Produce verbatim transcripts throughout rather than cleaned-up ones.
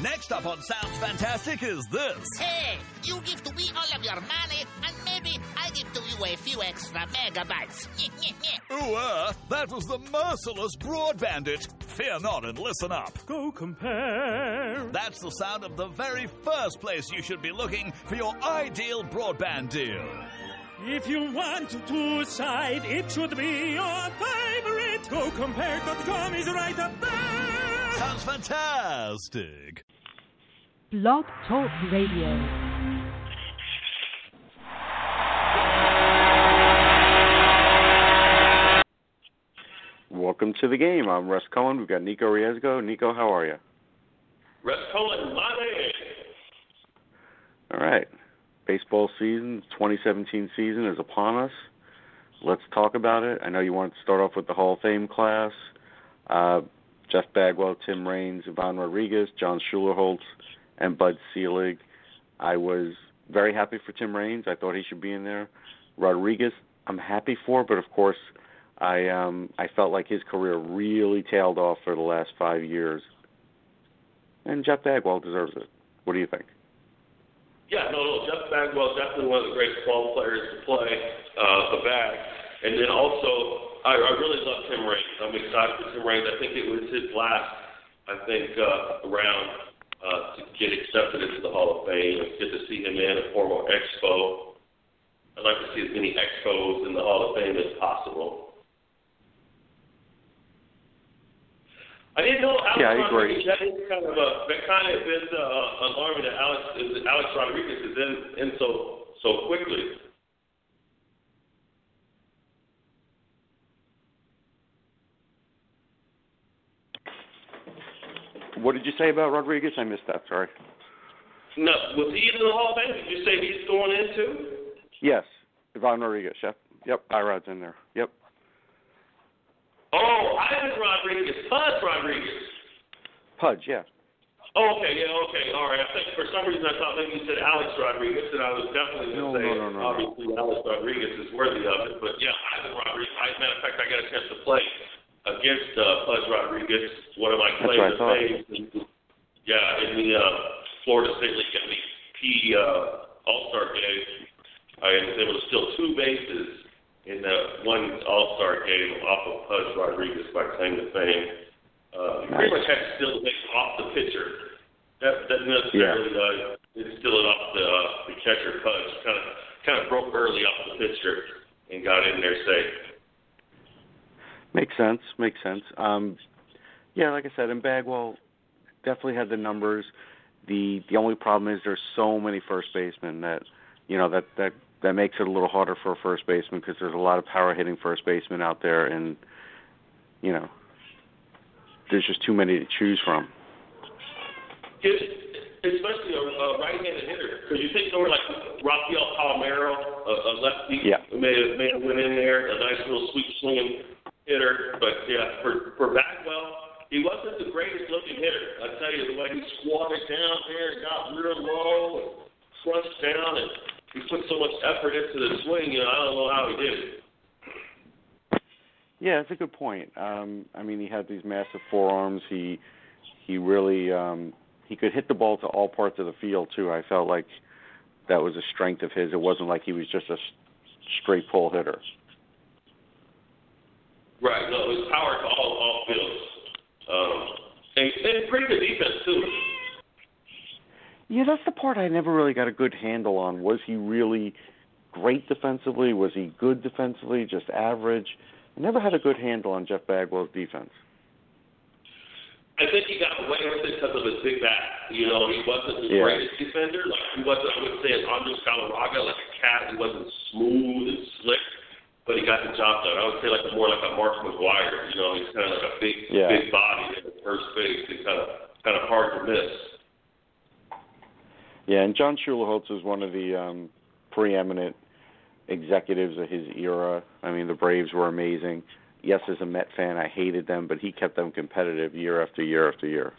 Next up on Sounds Fantastic is this. Hey, you give to me all of your money, and maybe I give to you a few extra megabytes. Ooh, uh, that was the merciless Broad Bandit. Fear not and listen up. Go compare. That's the sound of the very first place you should be looking for your ideal broadband deal. If you want to side, it should be your favorite. Go compare dot com is right up there. Sounds fantastic. Blog Talk Radio. Welcome to the game. I'm Russ Cohen. We've got Nico Riesgo. Nico, how are you? Russ Cohen, my man. All right. Baseball season, twenty seventeen season is upon us. Let's talk about it. I know you wanted to start off with the Hall of Fame class. Uh, Jeff Bagwell, Tim Raines, Ivan Rodriguez, John Schulerholtz, and Bud Selig. I was very happy for Tim Raines. I thought he should be in there. Rodriguez, I'm happy for, but of course, I um, I felt like his career really tailed off for the last five years. And Jeff Bagwell deserves it. What do you think? Yeah, no, no, Jeff Bagwell is definitely one of the greatest ball players to play uh, the bag. And then also, I, I really love Tim Raines. I'm excited for Tim Raines. I think it was his last, I think, uh, round uh, to get accepted into the Hall of Fame. It's good to see him in, a former Expo. I'd like to see as many Expos in the Hall of Fame as possible. I didn't know Alex yeah, I Rodriguez. agree. That is kind of a that kind of been uh, alarming that Alex Alex Rodriguez is in, in so so quickly. What did you say about Rodriguez? I missed that. Sorry. No, was he in the Hall of Fame? Did you say he's going into? Yes, Ivan Rodriguez. Yep, yep. Irod's in there. Yep. Oh, Ivan Rodriguez, Pudge Rodriguez. Pudge, yeah. Oh, okay, yeah, okay, all right. I think for some reason I thought maybe you said Alex Rodriguez, and I was definitely going to No, say no, no, no, obviously no. Alex Rodriguez is worthy of it. But yeah, Ivan Rodriguez. As a matter of fact, I got a chance to play against uh, Pudge Rodriguez, one of my That's claims what I to thought. fame. Yeah, in the uh, Florida State League M V P uh, All-Star game, I was able to steal two bases in that one All-Star game off of Pudge Rodriguez by claim to fame. Uh, you pretty much had to steal the base off the pitcher. That doesn't necessarily yeah. uh, steal it off the, uh, the catcher. Pudge kind of kind of broke early off the pitcher and got in there safe. Makes sense. Makes sense. Um, yeah, like I said, and Bagwell definitely had the numbers. The the only problem is there's so many first basemen that you know that that. That makes it a little harder for a first baseman because there's a lot of power hitting first basemen out there, and you know, there's just too many to choose from. It's, especially a, a right-handed hitter, because you think somewhere like Rafael Palmeiro, a, a lefty, yeah. may have may have went in there, a nice little sweet swinging hitter. But yeah, for for Bagwell, he wasn't the greatest looking hitter. I tell you, the way he squatted down there, got real low, and crunched down, and he put so much effort into the swing, you know, I don't know how he did it. Yeah, that's a good point. Um, I mean, he had these massive forearms. He he really um, he could hit the ball to all parts of the field too. I felt like that was a strength of his. It wasn't like he was just a straight pull hitter. Right. No, his power to all all fields, um, and, and pretty good defense too. Yeah, that's the part I never really got a good handle on. Was he really great defensively? Was he good defensively, just average? I never had a good handle on Jeff Bagwell's defense. I think he got away with it because of his big bat. You know, he wasn't the yeah. greatest defender. Like he wasn't, I would say, an Andres Galarraga, like a cat. He wasn't smooth and slick, but he got the job done. I would say like a, more like a Mark McGwire. You know, he's kind of like a big, yeah. big body at first base and kind of, kind of hard to miss. Yeah, and John Schulerholtz was one of the um, preeminent executives of his era. I mean, the Braves were amazing. Yes, as a Met fan, I hated them, but he kept them competitive year after year after year.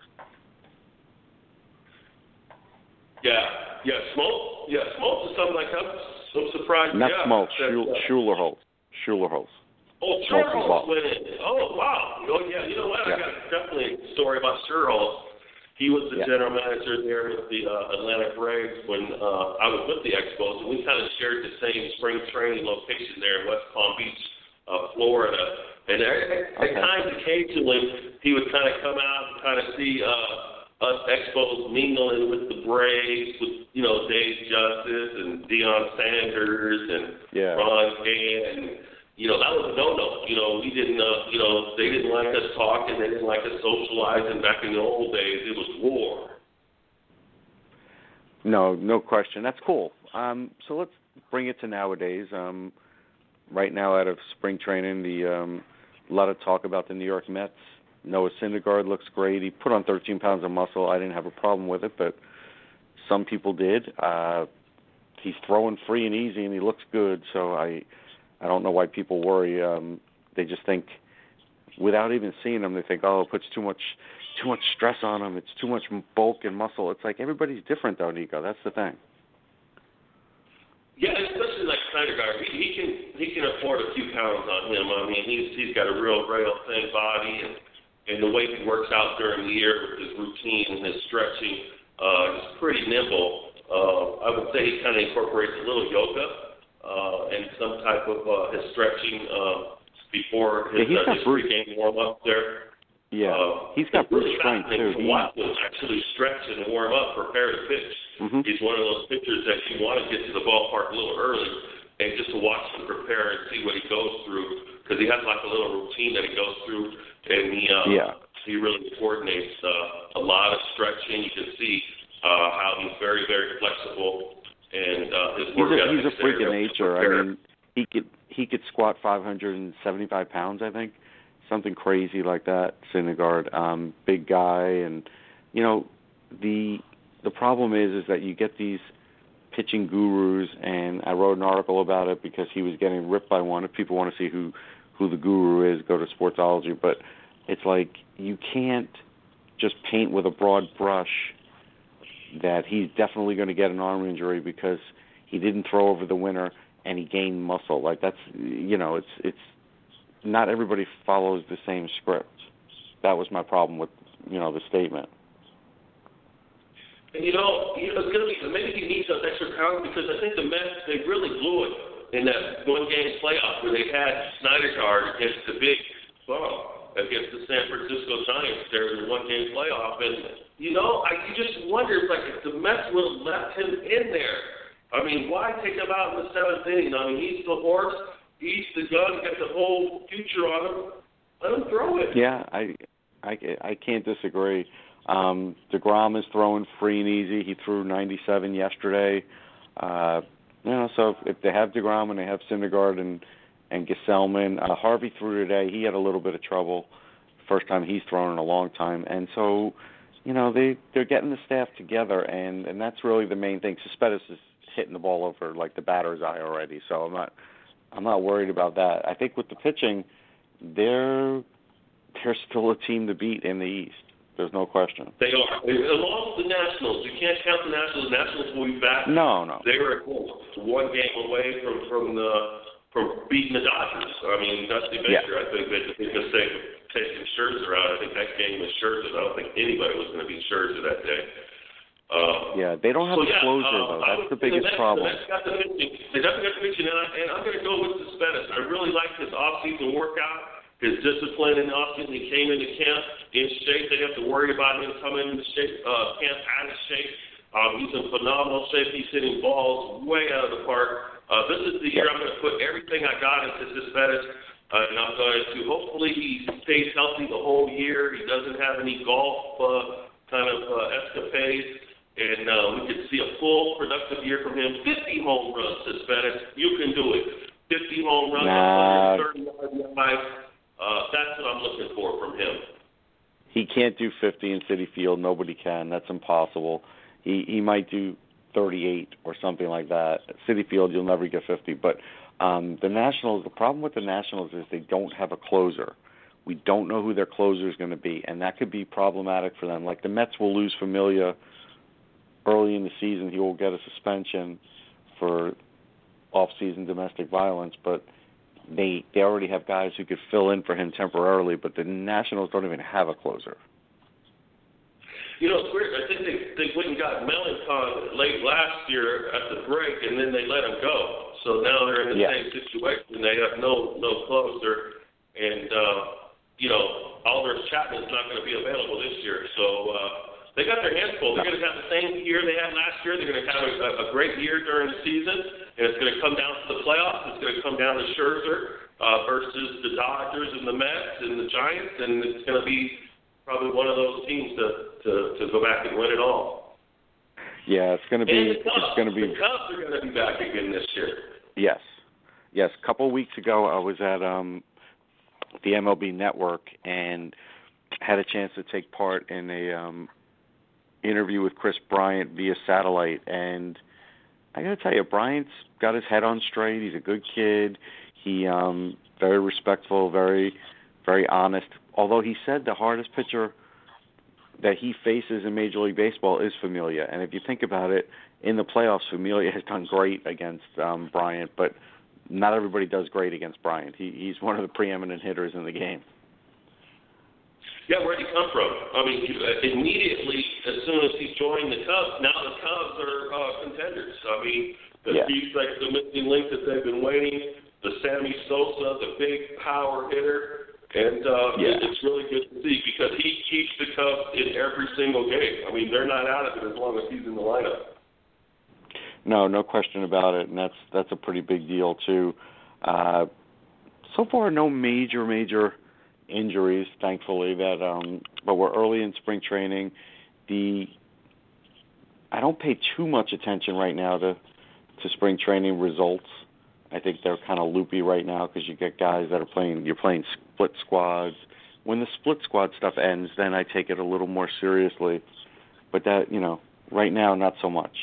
Yeah, yeah, Smoltz. Yeah, Smoltz is something like that. I'm surprised. Not yeah, Smoltz, that, Schul- uh, Schulerholtz. Schulerholtz. Oh, Schulerholtz went in. Oh, wow. Oh, yeah, you know what? Yeah. I got definitely a story about Schulerholtz. He was the yeah. general manager there with the uh, Atlanta Braves when uh, I was with the Expos, and we kind of shared the same spring training location there in West Palm Beach, uh, Florida. And at, at okay. times, occasionally, he would kind of come out and kind of see uh, us Expos mingling with the Braves, with, you know, Dave Justice and Deion Sanders and yeah. Ron Gant, and you know, that was a no-no. You know, we didn't, uh, you know, they didn't like us talking. They didn't like us socializing. Back in the old days, it was war. No, no question. That's cool. Um, so let's bring it to nowadays. Um, right now, out of spring training, the um, a lot of talk about the New York Mets. Noah Syndergaard looks great. He put on thirteen pounds of muscle. I didn't have a problem with it, but some people did. Uh, he's throwing free and easy, and he looks good. So I. I don't know why people worry. Um, they just think, without even seeing them, they think, oh, it puts too much, too much stress on them. It's too much bulk and muscle. It's like everybody's different, though, Nico. That's the thing. Yeah, especially like Syndergaard. He, he can he can afford a few pounds on him. I mean, he's he's got a real rail thin body, and and the way he works out during the year with his routine and his stretching uh, is pretty nimble. Uh, I would say he kind of incorporates a little yoga. Uh, and some type of uh, his stretching uh, before his, yeah, uh, his pregame warm-up there. Yeah, uh, he's got brute strength, too. To watch him actually stretch and warm up, prepare to pitch. Mm-hmm. He's one of those pitchers that you want to get to the ballpark a little early and just to watch him prepare and see what he goes through, because he has like a little routine that he goes through, and he, uh, yeah. he really coordinates uh, a lot of stretching. You can see uh, how he's very, very flexible. And uh, his work he's a, he's a freak of nature. I mean, he could he could squat five hundred seventy-five pounds, I think, something crazy like that. Syndergaard, um, big guy, and you know, the the problem is is that you get these pitching gurus, and I wrote an article about it because he was getting ripped by one. If people want to see who who the guru is, go to Sportsology. But it's like you can't just paint with a broad brush that he's definitely going to get an arm injury because he didn't throw over the winter and he gained muscle. Like that's, you know, it's it's not everybody follows the same script. That was my problem with, you know, the statement. And you know, you know it's going to be maybe he needs those extra pounds because I think the Mets they really blew it in that one game playoff where they had Syndergaard against the big bum against the San Francisco Giants there in the one game playoff, and you know, I you just wonder like if the Mets would have left him in there. I mean, why take him out in the seventh inning? I mean, he's the horse, he's the gun, got the whole future on him. Let him throw it. Yeah, I, I, I can't disagree. Um, DeGrom is throwing free and easy. He threw ninety-seven yesterday. Uh, you know, so if, if they have DeGrom and they have Syndergaard and and Gesellman, uh, Harvey threw today. He had a little bit of trouble. First time he's thrown in a long time, and so. You know, they, they're getting the staff together, and, and that's really the main thing. Cespedes is hitting the ball over, like, the batter's eye already, so I'm not I'm not worried about that. I think with the pitching, they're, they're still a team to beat in the East. There's no question. They are. Along with the Nationals. You can't count the Nationals. The Nationals will be back. No, no. They were one game away from, from, the, from beating the Dodgers. I mean, Dusty Baker, yeah. I think they made a mistake taking Scherzer out. I think that game was Scherzer. I don't think anybody was going to beat Scherzer that day. Uh, yeah, they don't have so a yeah, closer, uh, though. That's the biggest the Mets, problem. The Mets got the pitching. They definitely got the pitching, and, I, and I'm going to go with Cespedes. I really like his off-season workout, his discipline in the off-season. He came into camp in shape. They have to worry about him coming into shape, uh, camp out of shape. Um, he's in phenomenal shape. He's hitting balls way out of the park. Uh, this is the year I'm going to put everything I got into Cespedes. Uh, and I'm going to, hopefully he stays healthy the whole year. He doesn't have any golf uh, kind of uh, escapades. And uh, we could see a full productive year from him. fifty home runs, Cespedes. You can do it. fifty home runs, nah. one thirty yards. Uh, that's what I'm looking for from him. He can't do fifty in Citi Field. Nobody can. That's impossible. He he might do thirty-eight or something like that. At Citi Field, you'll never get fifty. But um, the Nationals, the problem with the Nationals is they don't have a closer. We don't know who their closer is going to be, and that could be problematic for them. Like the Mets will lose Familia early in the season. He will get a suspension for off-season domestic violence, but they they already have guys who could fill in for him temporarily, but the Nationals don't even have a closer. you know, it's weird. I think they, they went and got Melancon late last year at the break, and then they let him go. So now they're in the yeah. same situation. They have no no closer, and uh, you know, Alders Chapman's not going to be available this year. So uh, they got their hands full. They're going to have the same year they had last year. They're going to have a, a great year during the season, and it's going to come down to the playoffs. It's going to come down to Scherzer uh, versus the Dodgers and the Mets and the Giants, and it's going to be probably one of those teams to, to, to go back and win it all. Yeah, it's going to be. And the Cubs, it's going to be. The Cubs are going to be back again this year. Yes, yes. A couple of weeks ago, I was at um, the M L B Network and had a chance to take part in a um, interview with Chris Bryant via satellite. And I got to tell you, Bryant's got his head on straight. He's a good kid. He um, very respectful, very, very honest. Although he said the hardest pitcher that he faces in Major League Baseball is Familia. And if you think about it, in the playoffs, Familia has done great against um, Bryant, but not everybody does great against Bryant. He, he's one of the preeminent hitters in the game. Yeah, where'd he come from? I mean, immediately, as soon as he joined the Cubs, now the Cubs are uh, contenders. I mean, the, yeah. he's like the missing link that they've been waiting, the Sammy Sosa, the big power hitter. And uh, yeah. it's really good to see because he keeps the Cubs in every single game. I mean, they're not out of it as long as he's in the lineup. No, no question about it, and that's that's a pretty big deal too. Uh, so far, no major, major injuries, thankfully. That, um, but we're early in spring training. The I don't pay too much attention right now to to spring training results. I think they're kind of loopy right now because you get guys that are playing. You're playing split squads. When the split squad stuff ends, then I take it a little more seriously. But that, you know, right now, not so much.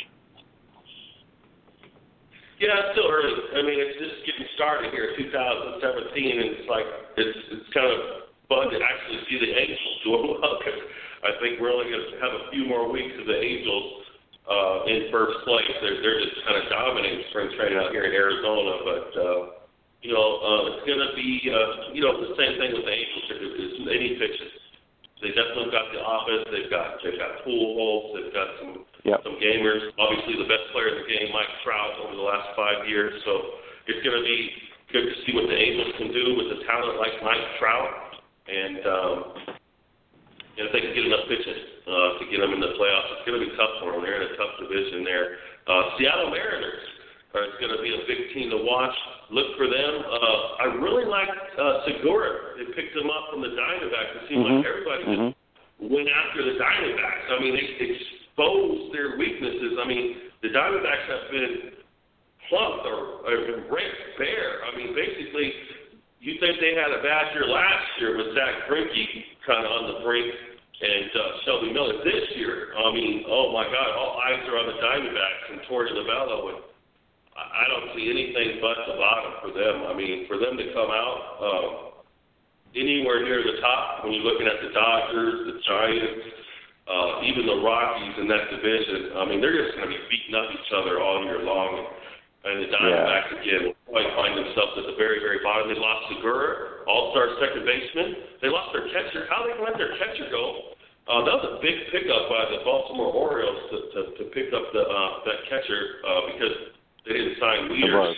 Yeah, it's still early. I mean, it's just getting started here, two thousand seventeen, and it's like it's it's kind of fun to actually see the Angels doing well because I think we're only going to have a few more weeks of the Angels uh, in first place. They're they're just kind of dominating spring training out here in Arizona, but uh, you know uh, it's going to be uh, you know the same thing with the Angels. It's any pitches. They definitely got the offense. They've got they've got pool holes. They've got some yep. some gamers. Obviously, the best player in the game, Mike Trout, over the last five years. So it's going to be good to see what the Angels can do with a talent like Mike Trout, and um, and if they can get enough pitching uh, to get them in the playoffs, it's going to be tough for them. They're in a tough division there. Uh, Seattle Mariners are going to be a big team to watch. Look for them. Uh, I really like uh, Segura. They picked him up from the Diamondbacks. It seemed mm-hmm. like everybody mm-hmm. just went after the Diamondbacks. I mean, they exposed their weaknesses. I mean, the Diamondbacks have been plucked or, or been raked bare. I mean, basically, you think they had a bad year last year with Zach Greinke kind of on the brink and uh, Shelby Miller. This year, I mean, oh, my God, all eyes are on the Diamondbacks and Torey Lovullo, and I don't see anything but the bottom for them. I mean, for them to come out um, anywhere near the top, when you're looking at the Dodgers, the Giants, uh, even the Rockies in that division, I mean, they're just going to be beating up each other all year long. And the Diamondbacks, yeah. again, will probably find themselves at the very, very bottom. They lost Segura, all-star second baseman. They lost their catcher. How they can let their catcher go? Uh, that was a big pickup by the Baltimore Orioles to, to, to pick up the uh, that catcher uh, because they didn't sign Wieters.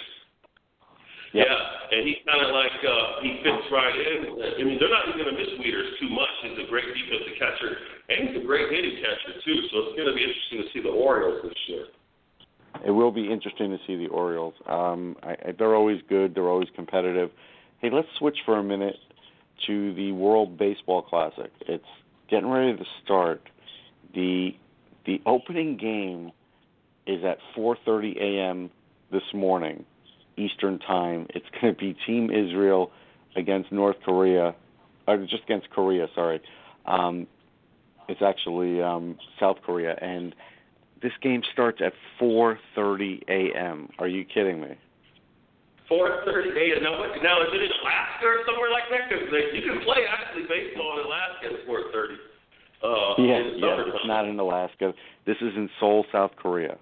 Yep. Yeah, and he kind of like, uh, he fits right in. I mean, they're not even going to miss Wieters too much. He's a great defensive catcher, and he's a great hitting catcher, too. So it's going to be interesting to see the Orioles this year. It will be interesting to see the Orioles. Um, I, I, they're always good. They're always competitive. Hey, let's switch for a minute to the World Baseball Classic. It's getting ready to start. The the opening game is at four thirty a.m. this morning, Eastern Time. It's going to be Team Israel against North Korea, or just against Korea, sorry. Um, it's actually um, South Korea, and this game starts at four thirty a.m. Are you kidding me? four thirty a.m. Now, now, is it in Alaska or somewhere like that? Because you can play, actually, baseball in Alaska at four thirty. Uh, yeah, yeah, it's not in Alaska. This is in Seoul, South Korea.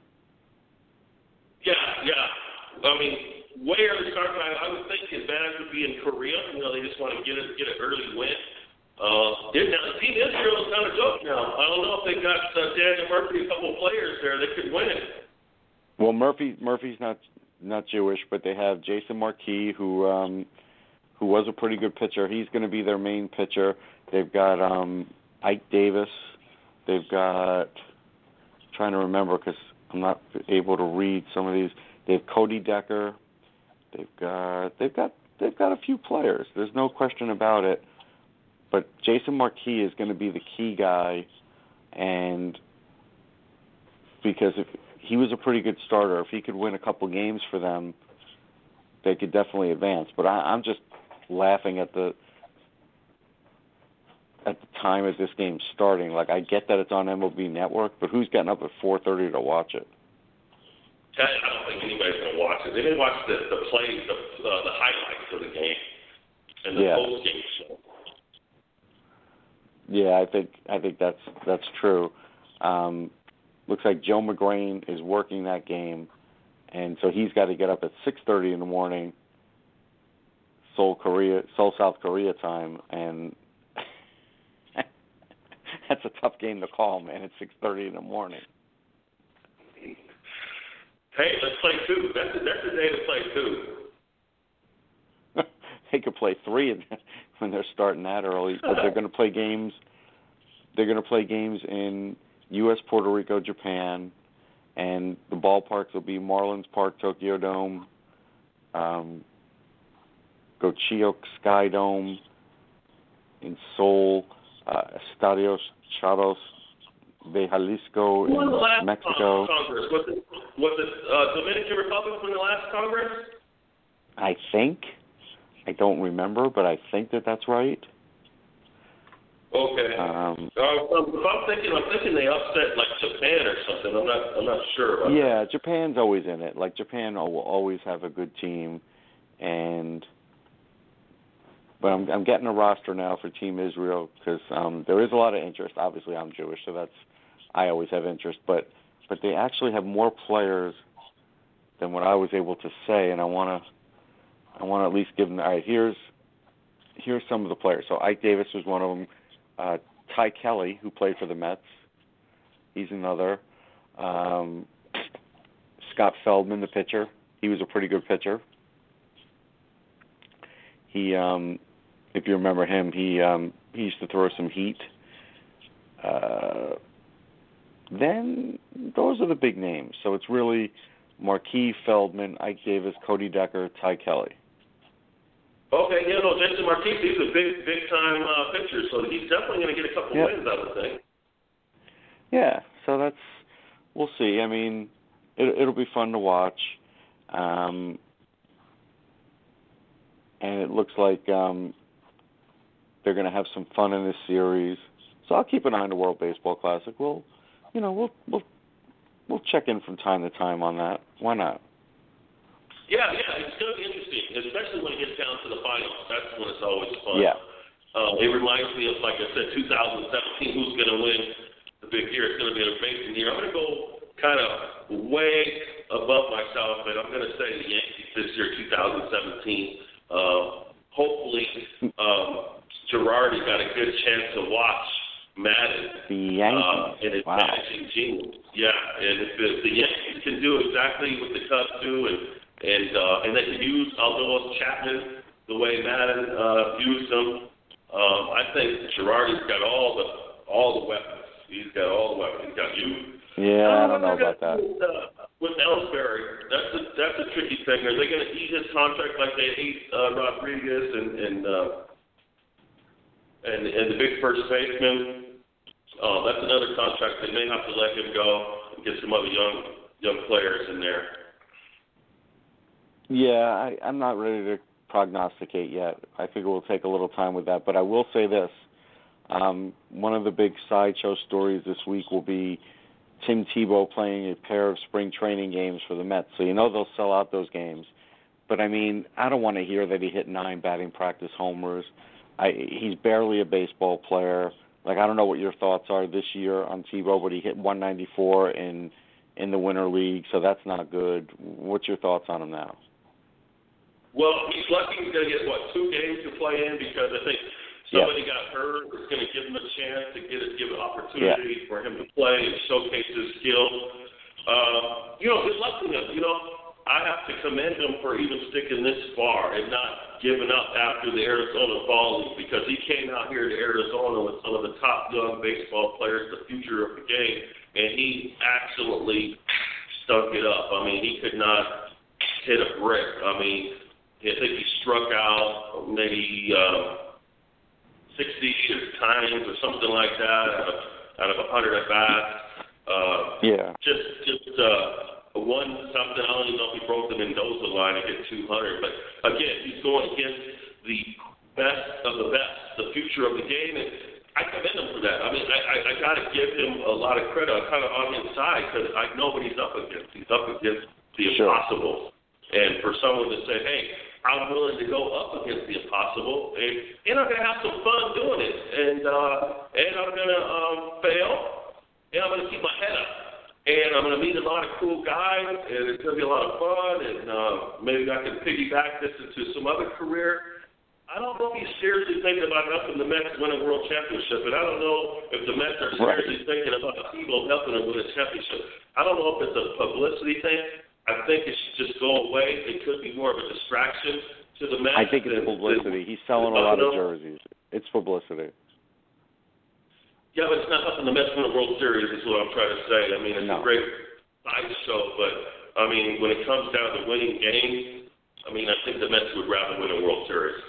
Yeah, yeah. I mean, way early start time. I would think the advantage would be in Korea. You know, they just want to get it, get an early win. Uh, Team Israel is kind of joke now. I don't know if they got uh, Daniel Murphy, a couple of players there that could win it. Well, Murphy Murphy's not not Jewish, but they have Jason Marquis, who um, who was a pretty good pitcher. He's going to be their main pitcher. They've got um, Ike Davis. They've got, trying to remember because I'm not able to read some of these. They have Cody Decker. They've got they've got they've got a few players. There's no question about it. But Jason Marquis is going to be the key guy, and because if he was a pretty good starter, if he could win a couple games for them, they could definitely advance. But I, I'm just laughing at the at the time of this game starting. Like, I get that it's on M L B Network, but who's getting up at four thirty to watch it? I don't think anybody's going to watch it. They may watch the the plays, the uh, the highlights of the game, and the Yeah. post game show. Yeah, I think I think that's that's true. Um, looks like Joe McGrain is working that game, and so he's got to get up at six thirty in the morning, Seoul, Korea, Seoul, South Korea time, and that's a tough game to call, man. At six thirty in the morning. Hey, let's play two. That's the, that's the day to play two. They could play three when they're starting that early, but they're going to play games. They're going to play games in U S, Puerto Rico, Japan, and the ballparks will be Marlins Park, Tokyo Dome, um, Gocheok Sky Dome in Seoul, uh, Estadios Charros de Jalisco Who won the last in Mexico. Congress? Was it, was it uh, Dominican Republic in the last Congress? I think. I don't remember, but I think that that's right. Okay. Um, uh, if I'm thinking, I'm thinking they upset like Japan or something. I'm not. I'm not sure. About yeah, Japan's always in it. Like Japan will always have a good team, and but I'm I'm getting a roster now for Team Israel because um, there is a lot of interest. Obviously, I'm Jewish, so that's I always have interest. But but they actually have more players than what I was able to say, and I want to. I want to at least give them. All right, here's here's some of the players. So Ike Davis was one of them. Uh, Ty Kelly, who played for the Mets, he's another. Um, Scott Feldman, the pitcher, he was a pretty good pitcher. He, um, if you remember him, he um, he used to throw some heat. Uh, then those are the big names. So it's really Marquis, Feldman, Ike Davis, Cody Decker, Ty Kelly. Okay, yeah, no, Jason Marquis, he's a big, big-time uh, pitcher, so he's definitely going to get a couple yep. wins, I would think. Yeah, so that's, we'll see. I mean, it, it'll be fun to watch. Um, and it looks like um, they're going to have some fun in this series. So I'll keep an eye on the World Baseball Classic. We'll, you know, we'll we'll we'll check in from time to time on that. Why not? Yeah, yeah, it's going to be interesting, especially when it gets down to the finals. That's when it's always fun. Yeah. Uh, it reminds me of, like I said, two thousand seventeen, who's going to win the big year. It's going to be an amazing year. I'm going to go kind of way above myself, and I'm going to say the Yankees this year, two thousand seventeen. Uh, hopefully, um, Girardi got a good chance to watch Madden. The Yankees. Uh, and his wow. managing genius. Yeah, and if the, the Yankees can do exactly what the Cubs do, and and uh, and they can use Aroldis Chapman the way Madden uh, used them, um, I think Girardi's got all the all the weapons. He's got all the weapons. He's got you. Yeah, I don't know about that. With, uh, with Ellsbury, that's a that's a tricky thing. Are they going to eat his contract like they ate uh, Rodriguez and and, uh, and and the big first baseman? Uh, that's another contract. They may have to let him go and get some other young young players in there. Yeah, I, I'm not ready to prognosticate yet. I figure we'll take a little time with that. But I will say this. Um, one of the big sideshow stories this week will be Tim Tebow playing a pair of spring training games for the Mets. So you know they'll sell out those games. But, I mean, I don't want to hear that he hit nine batting practice homers. I, he's barely a baseball player. Like, I don't know what your thoughts are this year on Tebow, but he hit one ninety-four in in the Winter League, so that's not good. What's your thoughts on him now? Well, he's lucky he's going to get, what, two games to play in because I think somebody yeah. got hurt, it's going to give him a chance to get a, give an opportunity yeah. for him to play and showcase his skill. Uh, you know, good luck to him. You know, I have to commend him for even sticking this far and not giving up after the Arizona Fall League, because he came out here to Arizona with some of the top young baseball players, the future of the game, and he absolutely stunk it up. I mean, he could not hit a brick. I mean, I think he struck out maybe uh, sixty times or something like that out of, out of one hundred at bats. Uh, yeah. Just, just uh, one something. I don't even know if he broke the Mendoza line and hit two hundred. But again, he's going against the best of the best, the future of the game, and I commend him for that. I mean, I, I, I got to give him a lot of credit. I'm kind of on his side because I know what he's up against. He's up against the sure. impossible. And for someone to say, hey, I'm willing to go up against the impossible, and, and I'm going to have some fun doing it. And, uh, and I'm going to um, fail, and I'm going to keep my head up. And I'm going to meet a lot of cool guys, and it's going to be a lot of fun, and uh, maybe I can piggyback this into some other career. I don't know if he's seriously thinking about helping the Mets win a world championship, and I don't know if the Mets are seriously right. thinking about people helping them win a championship. I don't know if it's a publicity thing. I think it should just go away. It could be more of a distraction to the Mets. I think it's than, publicity. Than, He's selling a lot of jerseys. It's publicity. Yeah, but it's not helping the Mets win a World Series is what I'm trying to say. I mean, it's no. a great sideshow, but, I mean, when it comes down to winning games, I mean, I think the Mets would rather win a World Series.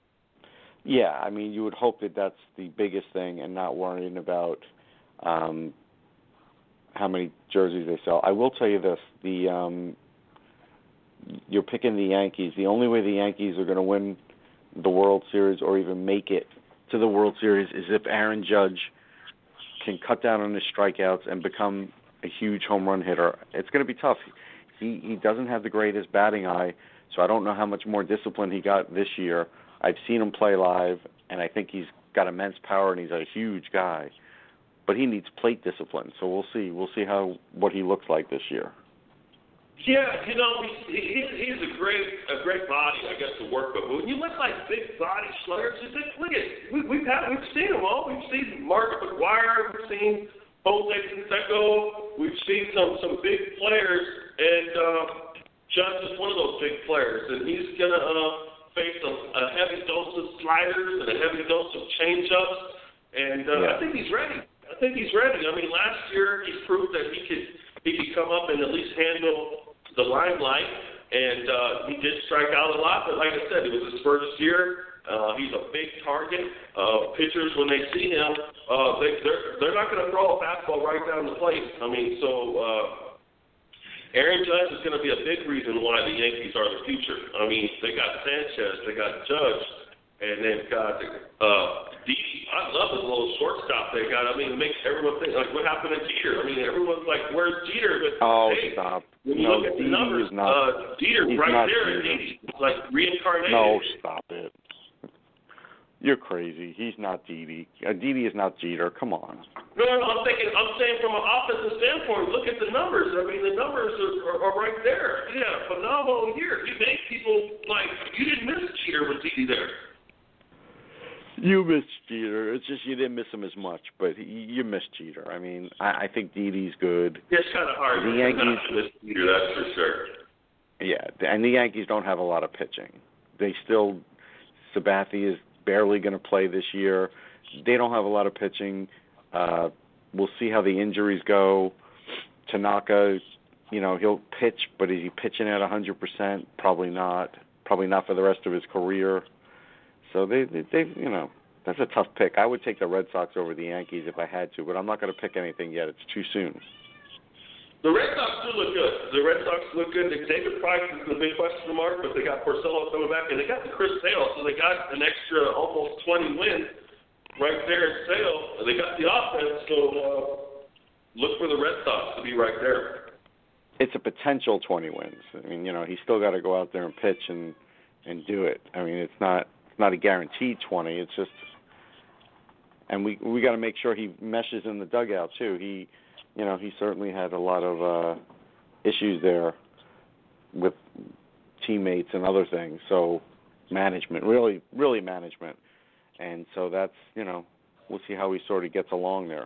Yeah, I mean, you would hope that that's the biggest thing and not worrying about um, how many jerseys they sell. I will tell you this. The um, you're picking the Yankees. The only way the Yankees are going to win the World Series or even make it to the World Series is if Aaron Judge can cut down on his strikeouts and become a huge home run hitter. It's going to be tough. He he doesn't have the greatest batting eye, so I don't know how much more discipline he got this year. I've seen him play live, and I think he's got immense power, and he's a huge guy. But he needs plate discipline, so we'll see. We'll see how what he looks like this year. Yeah, you know, he, he, he's a great a great body, I guess, to work with. But when you look like big body sluggers, look at we, we've had we've seen them all. We've seen Mark McGwire, we've seen Jose Canseco, we've seen some some big players, and uh, Judge is one of those big players, and he's gonna. Uh, face a, a heavy dose of sliders and a heavy dose of changeups, and uh, yeah. I think he's ready. I think he's ready. I mean, last year he proved that he could he could come up and at least handle the limelight, and uh, he did strike out a lot. But like I said, it was his first year. Uh, he's a big target. Uh, pitchers, when they see him, uh, they, they're they're not going to throw a fastball right down the plate. I mean, so. Uh, Aaron Judge is going to be a big reason why the Yankees are the future. I mean, they got Sanchez, they got Judge, and they've got uh, Didi. I love the little shortstop they got. I mean, it makes everyone think, like, what happened to Jeter? I mean, everyone's like, where's Jeter? But, oh, hey, stop. When you no, look at Didi the numbers, is not, uh, Jeter's right there in Didi. It's like reincarnated. No, stop it. You're crazy. He's not Didi. Uh, Didi is not Jeter. Come on. No, no, I'm thinking. I'm saying from an offensive standpoint. Look at the numbers. I mean, the numbers are, are, are right there. Yeah, phenomenal year. You make people like you didn't miss Jeter with Didi there. You missed Jeter. It's just you didn't miss him as much, but you missed Jeter. I mean, I, I think Didi's good. Yeah, it's kind of hard. The Yankees not to miss Jeter, that's for sure. Yeah, and the Yankees don't have a lot of pitching. They still Sabathia is barely going to play this year. They don't have a lot of pitching. Uh, we'll see how the injuries go. Tanaka, you know, he'll pitch, but is he pitching at one hundred percent? Probably not. Probably not for the rest of his career. So they, they, they, you know, that's a tough pick. I would take the Red Sox over the Yankees if I had to, but I'm not going to pick anything yet. It's too soon. The Red Sox do look good. The Red Sox look good. David Price is the big question mark, but they got Porcello coming back, and they got the Chris Sale, so they got an extra almost twenty wins right there at Sale. They got the offense, so uh, look for the Red Sox to be right there. It's a potential twenty wins. I mean, you know, he's still got to go out there and pitch and and do it. I mean, it's not it's not a guaranteed twenty. It's just, and we we got to make sure he meshes in the dugout too. He. You know, he certainly had a lot of uh, issues there with teammates and other things. So management, really, really management. And so that's, you know, we'll see how he sort of gets along there.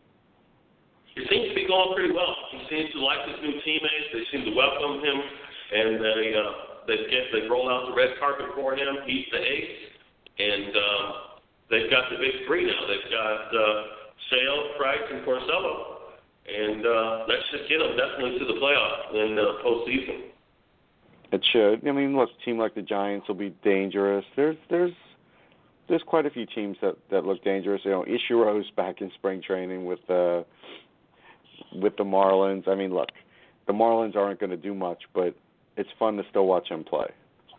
It seems to be going pretty well. He seems to like his new teammates. They seem to welcome him, and they uh, they get they roll out the red carpet for him. He's the ace, and um, they've got the big three now. They've got uh, Sale, Price, and Porcello, and uh, that should get them definitely to the playoffs in the postseason. It should. I mean, look, a team like the Giants will be dangerous. There's there's there's quite a few teams that, that look dangerous. You know, Ishiro's back in spring training with the with the Marlins. I mean, look, the Marlins aren't going to do much, but it's fun to still watch him play.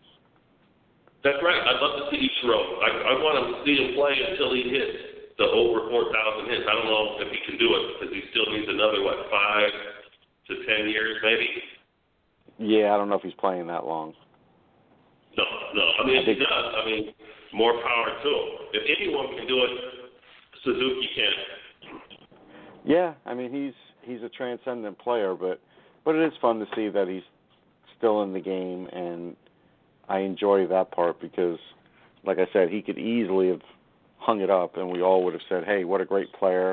That's right. I'd love to see Ichiro. I, I want to see him play until he hits the over four thousand hits. I don't know if he can do it because he still needs another, what, five to ten years maybe? Yeah, I don't know if he's playing that long. No, no. I mean, I if he does, I mean, more power to him. If anyone can do it, Suzuki can. Yeah, I mean, he's he's a transcendent player, but but it is fun to see that he's still in the game, and I enjoy that part because, like I said, he could easily have hung it up, and we all would have said, hey, what a great player,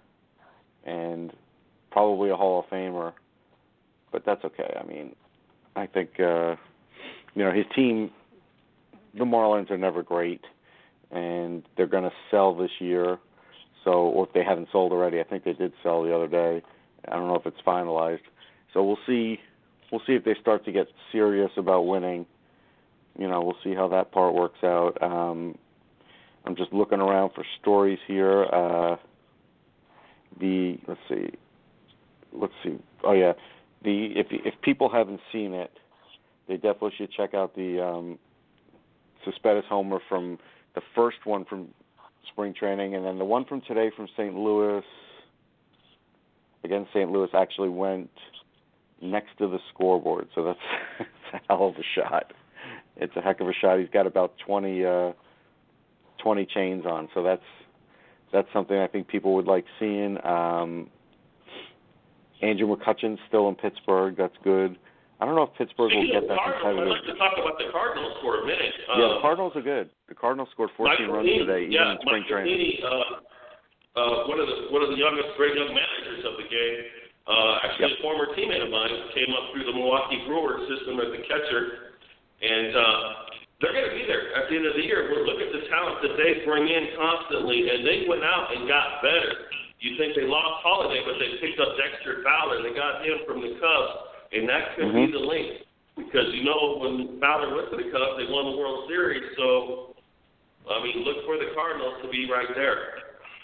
and probably a Hall of Famer, but that's okay. I mean, I think, uh, you know, his team, the Marlins are never great, and they're going to sell this year. So, or if they haven't sold already, I think they did sell the other day. I don't know if it's finalized. So we'll see. We'll see if they start to get serious about winning. You know, we'll see how that part works out. Um, I'm just looking around for stories here. Uh, the let's see, let's see. Oh yeah, the if if people haven't seen it, they definitely should check out the um, Cespedes homer from the first one from spring training, and then the one from today from Saint Louis. Again, Saint Louis actually went next to the scoreboard, so that's, that's a hell of a shot. It's a heck of a shot. He's got about twenty, uh, twenty chains on, so that's that's something I think people would like seeing. Um, Andrew McCutcheon's still in Pittsburgh. That's good. I don't know if Pittsburgh Speaking will get that Cardinals, competitive. I'd like to talk about the Cardinals for a minute. Yeah, uh, the Cardinals are good. The Cardinals scored fourteen Mike runs Matheny, today, even yeah, in spring Mike training. Matheny, uh, uh, one of the one of the youngest, great young managers of the game. Uh, actually, Yep. a former teammate of mine came up through the Milwaukee Brewers system as a catcher, and uh, they're going to be there at the end of the year. We'll look at the talent that they bring in constantly, and they went out and got better. You think they lost Holiday, but they picked up Dexter Fowler. They got him from the Cubs, and that could Mm-hmm. be the link. Because, you know, when Fowler went to the Cubs, they won the World Series. So, I mean, look for the Cardinals to be right there.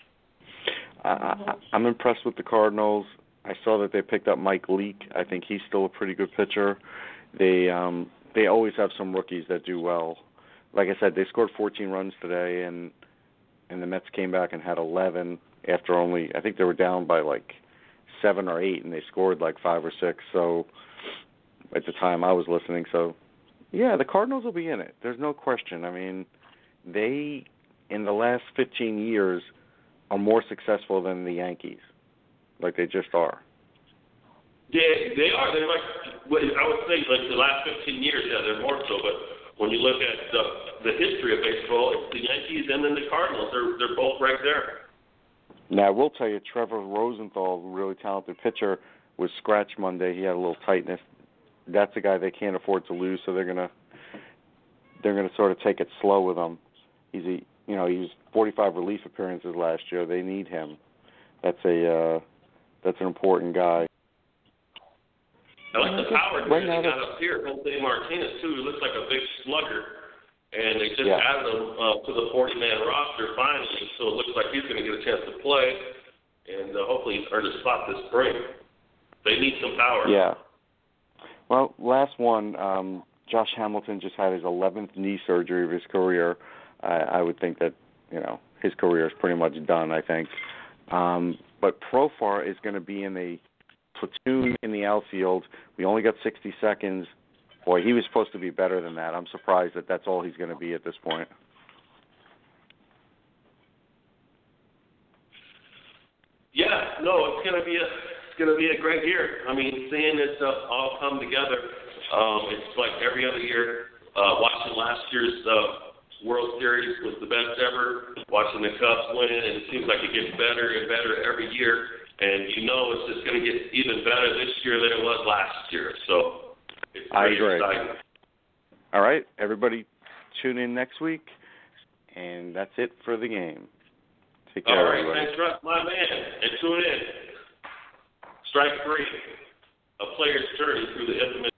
I, I'm impressed with the Cardinals. I saw that they picked up Mike Leake. I think he's still a pretty good pitcher. They um, they always have some rookies that do well. Like I said, they scored fourteen runs today, and and the Mets came back and had eleven after only, I think they were down by like seven or eight, and they scored like five or six. So at the time I was listening, so yeah, the Cardinals will be in it. There's no question. I mean, they in the last fifteen years are more successful than the Yankees. Like they just are. Yeah, they are. They're like, I would say, like the last fifteen years, yeah, they're more so. But when you look at the, the history of baseball, it's the Yankees and then the Cardinals. They're they're both right there. Now, I will tell you, Trevor Rosenthal, really talented pitcher, was scratched Monday. He had a little tightness. That's a guy they can't afford to lose, so they're gonna they're gonna sort of take it slow with him. He's a you know he's forty-five relief appearances last year. They need him. That's a uh, that's an important guy. I like the power right that now they got up here. Jose Martinez too. He looks like a big slugger, and they just Yeah. added him uh, to the forty-man roster finally. So it looks like he's going to get a chance to play, and uh, hopefully he's earned a spot this spring. They need some power. Yeah. Well, last one. Um, Josh Hamilton just had his eleventh knee surgery of his career. I, I would think that you know his career is pretty much done. I think. Um, but Profar is going to be in a platoon in the outfield. We only got sixty seconds. Boy, he was supposed to be better than that. I'm surprised that that's all he's going to be at this point. Yeah, no, it's going to be a it's going to be a great year. I mean, seeing it uh, all come together, um, it's like every other year. Uh, watching last year's uh, World Series was the best ever. Watching the Cubs win, and it seems like it gets better and better every year. And you know it's just going to get even better this year than it was last year. So it's I pretty agree. exciting. All right, everybody tune in next week, and that's it for the game. Take care, All right, everybody. thanks, Russ, my man. And tune in. Strike three, a player's journey through the infamous